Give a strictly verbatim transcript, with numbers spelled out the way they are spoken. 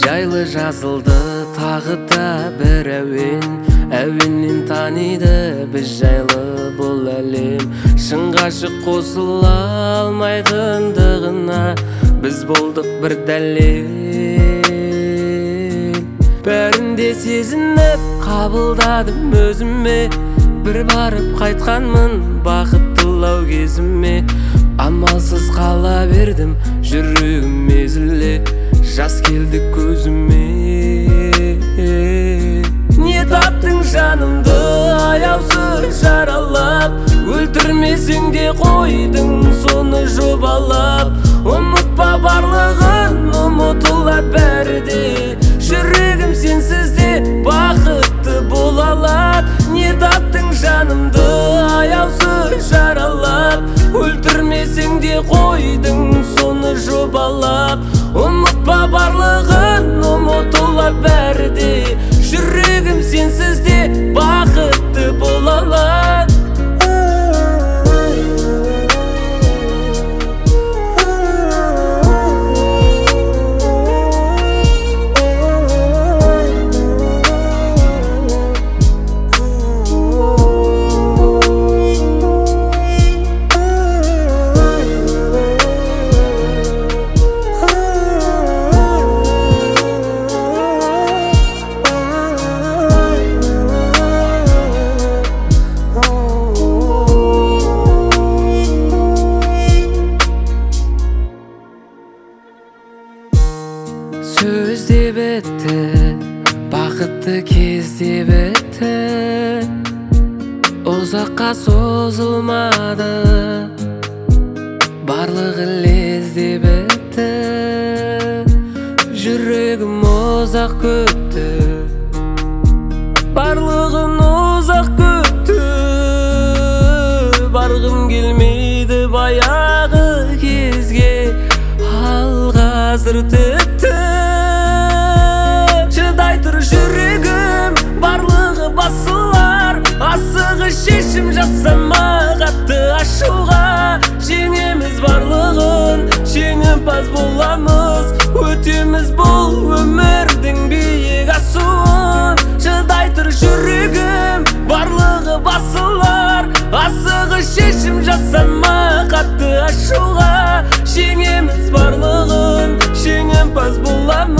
жайлы жазылды тағы да бір әуен. Әуеннен таниды біз жайлы бұл әлем. Шын ғашық қосыла алмайтындығына біз болдық бір дәлел. Бәрінде сезініп қабылдадым өзіме, бір барып қайтқанмын бақыттылау кезіме. Амалсыз қала бердім жүрегім езіле, жас келді көзіме. Не таптың жанымды аяусыз жаралап, өлтірмесең де қойдың соны жобалап. Ұмытпа барлығын, ұмытылады бәрі де, жүрегім сенсізде бақытты бола алады. Не таптың жанымды аяусыз жаралап, өлтірмесең де қойдың соны жобалап. Ұмытпа барлығын, ұмытылады бәрі де, жүрегім сенсізде бақытты бола алады. Сөзде бітті, бақытты кезде бітті, ұзаққа созылмады, барлығы лезде бітті. Жүрегім ұзақ күтті, барлығын ұзақ күтті. Барғым келмейді баяғы кезге, ал қазір тіпті. Шыдай тұр жүрегім, барлығы басылар, асығы шешім жасама қатты ашуға. Жеңеміз барлығын, жеңімпаз боламыз, өтеміз бұл өмірдің биік асуын. Шыдай тұр жүрегім, барлығы басылар, асығы шешім жасама қатты ашуға. Жеңеміз барлығын, жеңімпаз боламыз.